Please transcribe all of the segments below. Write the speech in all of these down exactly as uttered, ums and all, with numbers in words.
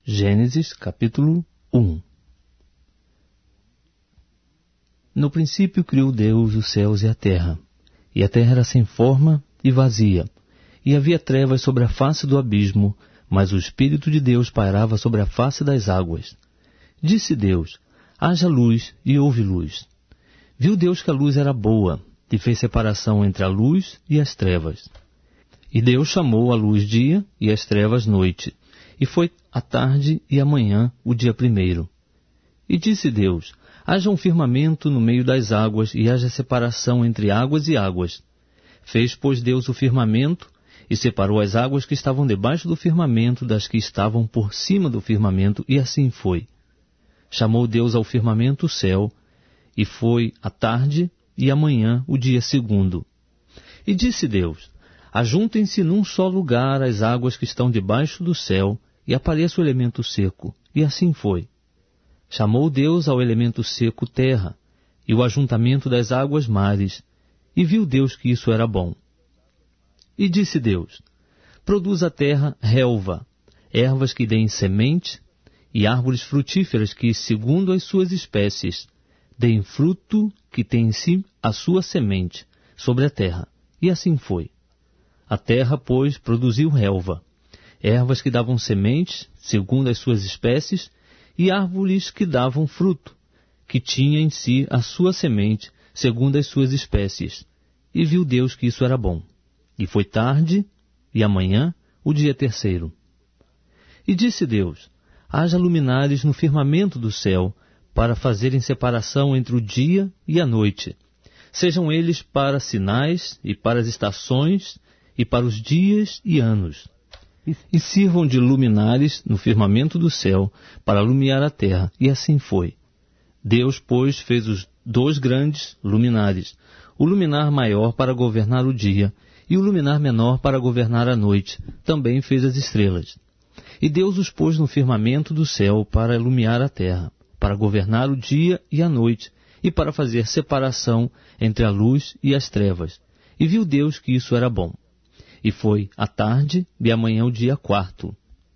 Gênesis capítulo um. No princípio criou Deus os céus e a terra, e a terra era sem forma e vazia, e havia trevas sobre a face do abismo, mas o Espírito de Deus pairava sobre a face das águas. Disse Deus: haja luz, e houve luz. Viu Deus que a luz era boa, e fez separação entre a luz e as trevas. E Deus chamou a luz dia e as trevas noite, e foi a tarde e a manhã o dia primeiro. E disse Deus: haja um firmamento no meio das águas, e haja separação entre águas e águas. Fez, pois, Deus o firmamento, e separou as águas que estavam debaixo do firmamento das que estavam por cima do firmamento, e assim foi. Chamou Deus ao firmamento o céu, e foi a tarde e a manhã o dia segundo. E disse Deus: ajuntem-se num só lugar as águas que estão debaixo do céu, e apareça o elemento seco. E assim foi. Chamou Deus ao elemento seco terra, e o ajuntamento das águas mares, e viu Deus que isso era bom. E disse Deus: produz a terra relva, ervas que deem semente, e árvores frutíferas que, segundo as suas espécies, deem fruto que tem em si a sua semente, sobre a terra. E assim foi. A terra, pois, produziu relva, ervas que davam sementes, segundo as suas espécies, e árvores que davam fruto, que tinha em si a sua semente, segundo as suas espécies. E viu Deus que isso era bom. E foi tarde, e amanhã, o dia terceiro. E disse Deus: haja luminares no firmamento do céu, para fazerem separação entre o dia e a noite. Sejam eles para sinais, e para as estações, e para os dias e anos. E sirvam de luminares no firmamento do céu, para alumiar a terra. E assim foi. Deus, pois, fez os dois grandes luminares, o luminar maior para governar o dia, e o luminar menor para governar a noite. Também fez as estrelas. E Deus os pôs no firmamento do céu para iluminar a terra, para governar o dia e a noite, e para fazer separação entre a luz e as trevas. E viu Deus que isso era bom. E foi a tarde e amanhã o dia quarto.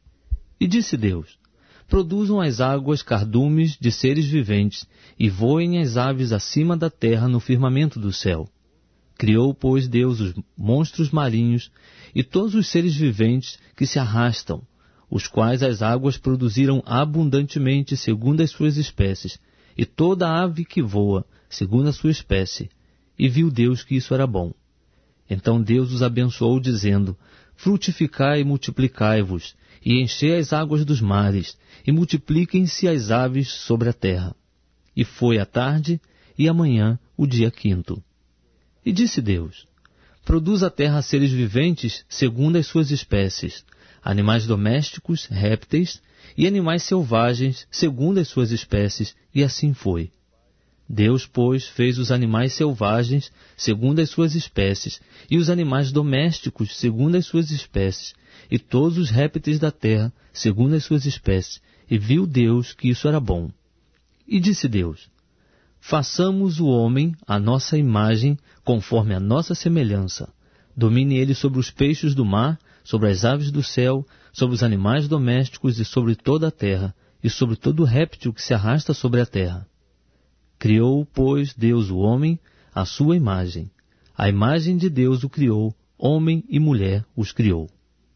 E disse Deus: produzam as águas cardumes de seres viventes, e voem as aves acima da terra no firmamento do céu. Criou, pois, Deus os monstros marinhos e todos os seres viventes que se arrastam, os quais as águas produziram abundantemente segundo as suas espécies, e toda ave que voa segundo a sua espécie. E viu Deus que isso era bom. Então Deus os abençoou, dizendo: frutificai e multiplicai-vos, e enchei as águas dos mares, e multipliquem-se as aves sobre a terra. E foi a tarde e amanhã o dia quinto. E disse Deus: produz a terra seres viventes segundo as suas espécies, animais domésticos, répteis, e animais selvagens segundo as suas espécies. E assim foi. Deus, pois, fez os animais selvagens segundo as suas espécies, e os animais domésticos segundo as suas espécies, e todos os répteis da terra segundo as suas espécies. E viu Deus que isso era bom. E disse Deus: façamos o homem à nossa imagem, conforme a nossa semelhança. Domine ele sobre os peixes do mar, sobre as aves do céu, sobre os animais domésticos e sobre toda a terra, e sobre todo réptil que se arrasta sobre a terra. Criou, pois, Deus o homem à sua imagem. A imagem de Deus o criou, homem e mulher os criou.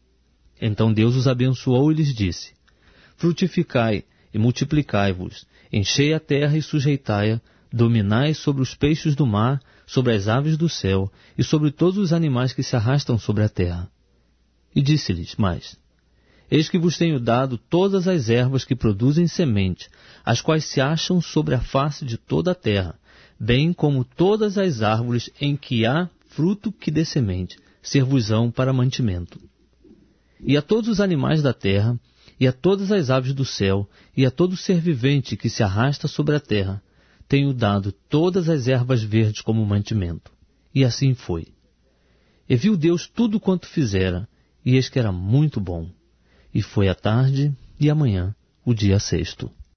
Então Deus os abençoou e lhes disse: frutificai e multiplicai-vos, enchei a terra e sujeitai-a, dominai sobre os peixes do mar, sobre as aves do céu e sobre todos os animais que se arrastam sobre a terra. E disse-lhes mais: eis que vos tenho dado todas as ervas que produzem semente, as quais se acham sobre a face de toda a terra, bem como todas as árvores em que há fruto que dê semente, ser-vos-ão para mantimento. E a todos os animais da terra, e a todas as aves do céu, e a todo ser vivente que se arrasta sobre a terra, tenho dado todas as ervas verdes como mantimento. E assim foi. E viu Deus tudo quanto fizera, e eis que era muito bom. E foi a tarde e amanhã o dia sexto.